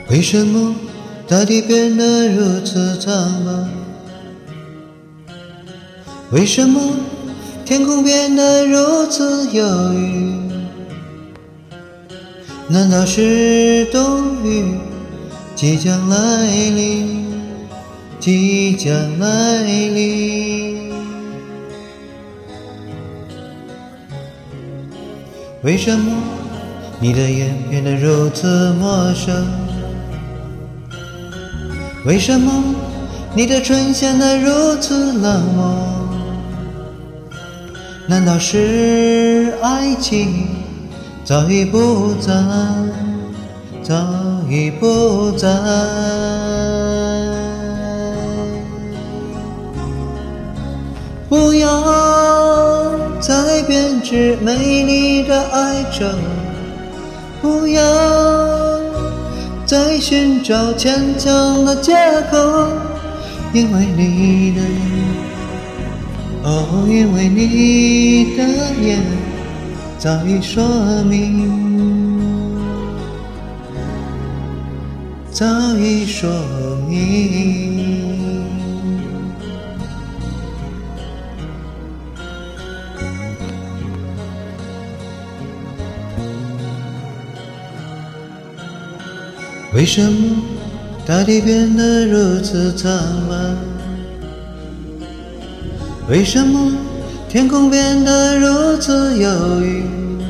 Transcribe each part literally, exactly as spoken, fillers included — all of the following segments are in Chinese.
为什么大地变得如此苍茫？为什么天空变得如此忧郁？难道是冬雨即将来临？即将来临？为什么你的眼变得如此陌生？为什么你的唇显得如此冷漠？难道是爱情早已不在，早已不在？不要再编织美丽的哀愁，不要再寻找牵强的借口，因为你的眼，哦，因为你的眼早已说明，早已说明。为什么大地变得如此苍茫？为什么天空变得如此忧郁？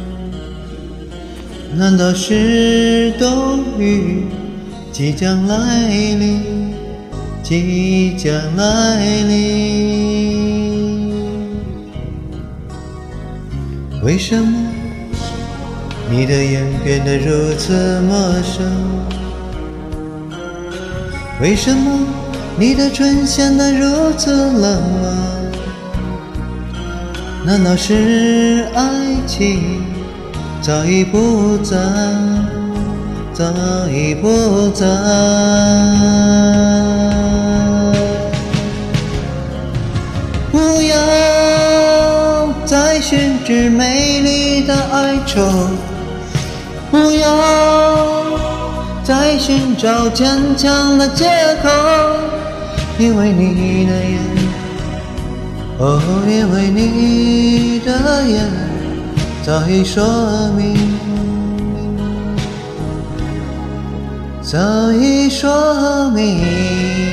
难道是冬雨即将来临？即将来临？为什么你的眼变得如此陌生？为什么你的唇显得如此冷漠？难道是爱情早已不在，早已不在？不要再寻找美丽的哀愁，不要再寻找坚强的借口，因为你的眼，哦，因为你的眼早已说明，早已说明。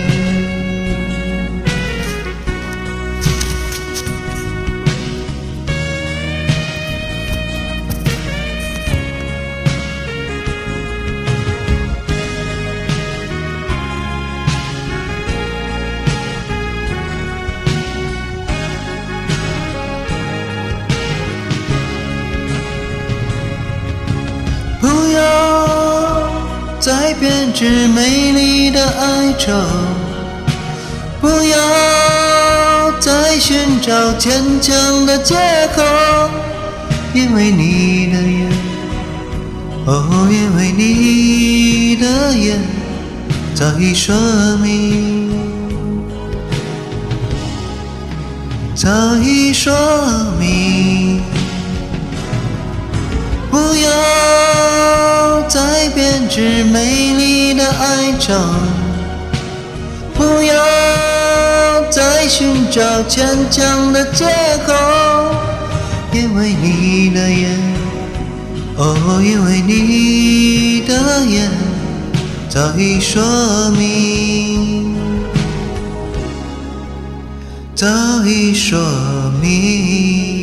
不要再编织美丽的哀愁，不要再寻找坚强的借口，因为你的眼，哦，因为你的眼早已说明，早已说明。不要再编织美丽的哀愁，不要再寻找坚强的借口，因为你的眼，哦，因为你的眼早已说明，早已说明。